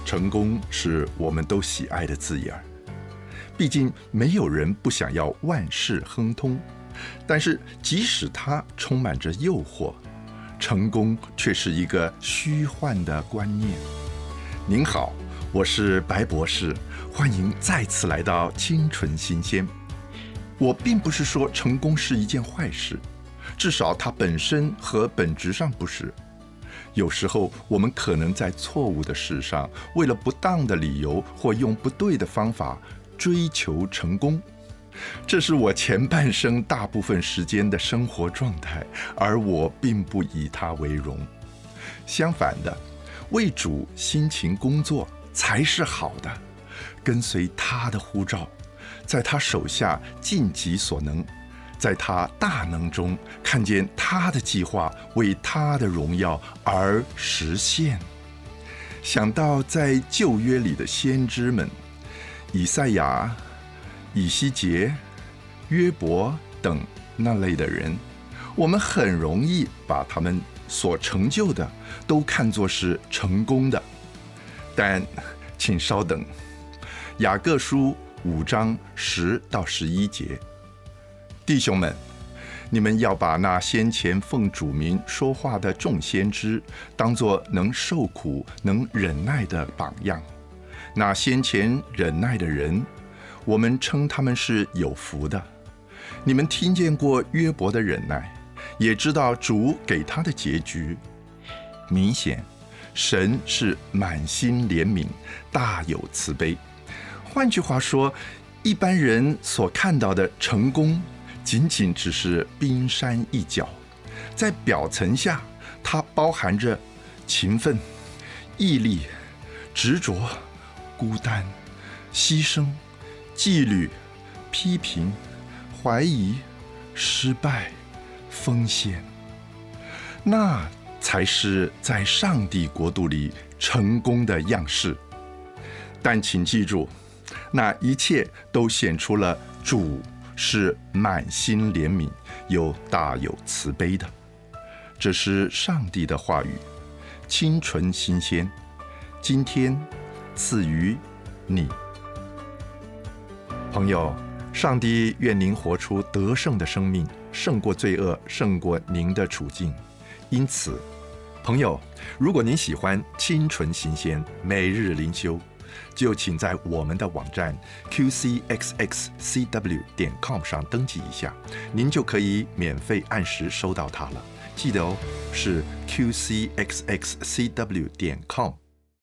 成功是我们都喜爱的字眼，毕竟没有人不想要万事亨通，但是即使它充满着诱惑，成功却是一个虚幻的观念。您好，我是白博士，欢迎再次来到清纯新鲜。我并不是说成功是一件坏事，至少它本身和本质上不是。有时候我们可能在错误的事上，为了不当的理由或用不对的方法追求成功，这是我前半生大部分时间的生活状态，而我并不以它为荣。相反的，为主辛勤工作才是好的，跟随他的呼召，在他手下尽己所能，在他大能中看见他的计划为他的荣耀而实现。想到在旧约里的先知们，以赛亚、以西结、约伯等那类的人，我们很容易把他们所成就的都看作是成功的。但请稍等，雅各书5章10到11节，弟兄们，你们要把那先前奉主名说话的众先知当作能受苦、能忍耐的榜样。那先前忍耐的人，我们称他们是有福的。你们听见过约伯的忍耐，也知道主给他的结局。明显，神是满心怜悯，大有慈悲。换句话说，一般人所看到的成功，仅仅只是冰山一角，在表层下，它包含着勤奋、毅力、执着、孤单、牺牲、纪律、批评、怀疑、失败、风险。那才是在上帝国度里成功的样式。但请记住，那一切都显出了主是满心怜悯又大有慈悲的。这是上帝的话语，清纯新鲜，今天赐予你。朋友，上帝愿您活出得胜的生命，胜过罪恶，胜过您的处境。因此，朋友，如果您喜欢清纯新鲜每日灵修，就请在我们的网站 qcxxcw.com 上登记一下，您就可以免费按时收到它了。记得哦，是 qcxxcw.com。